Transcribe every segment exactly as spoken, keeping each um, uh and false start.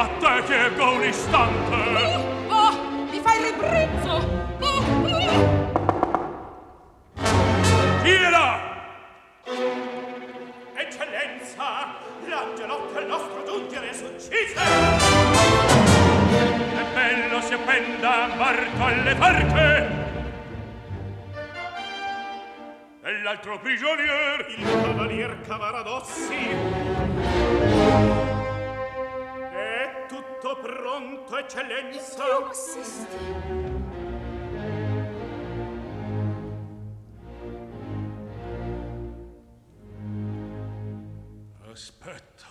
a te che ebbo un istante. Oh, oh, mi fai ribrezzo. Oh, oh. Chi è là? Eccellenza, l'angelo che il nostro giungere s'uccise. È bello si appenda Marco alle forche. E l'altro prigionier, il cavalier Cavaradossi. È tutto pronto, eccellenza. Dio m'assisti. aspetta.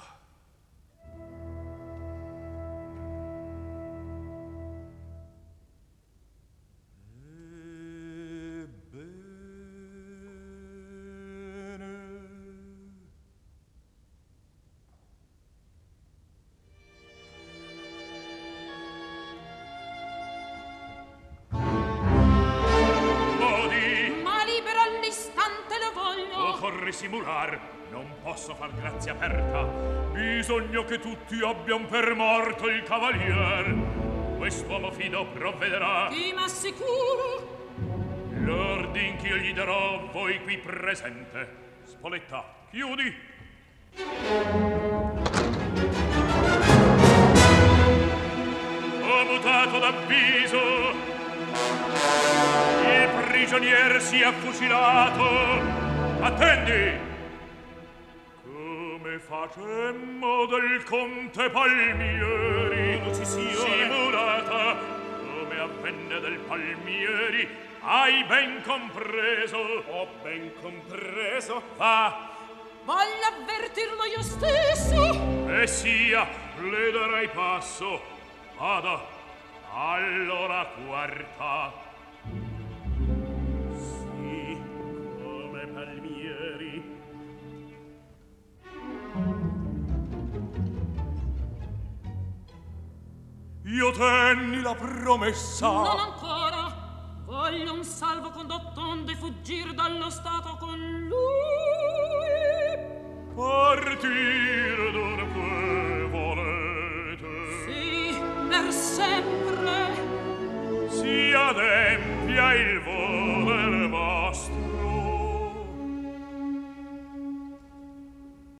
Occorre simular, non posso far grazia aperta. Bisogna che tutti abbiano per morto il cavalier. Quest'uomo fido provvederà. Ti m'assicuro. L'ordin che io gli darò, voi qui presente. Spoletta, chiudi. Ho mutato d'avviso. Il prigionier sia fucilato. Attendi! Come facemmo del conte Palmieri simulata, come avvenne del Palmieri, hai ben compreso? Ho ben compreso. Va! Voglio avvertirlo io stesso. E sia, le darai passo. Vada, allora quarta. Io tenni la promessa. Non ancora. Voglio un salvo condotto onde fuggir dallo stato con lui. Partir dunque volete? Sì, per sempre. Si adempia il vostro